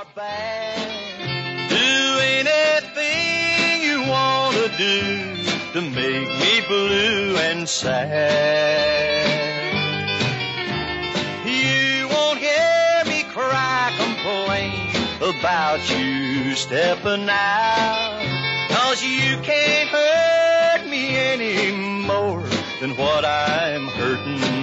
bad. Do anything you want to do to make me blue and sad. You won't hear me cry, complain about you stepping out, 'cause you can't hurt me any more than what I'm hurting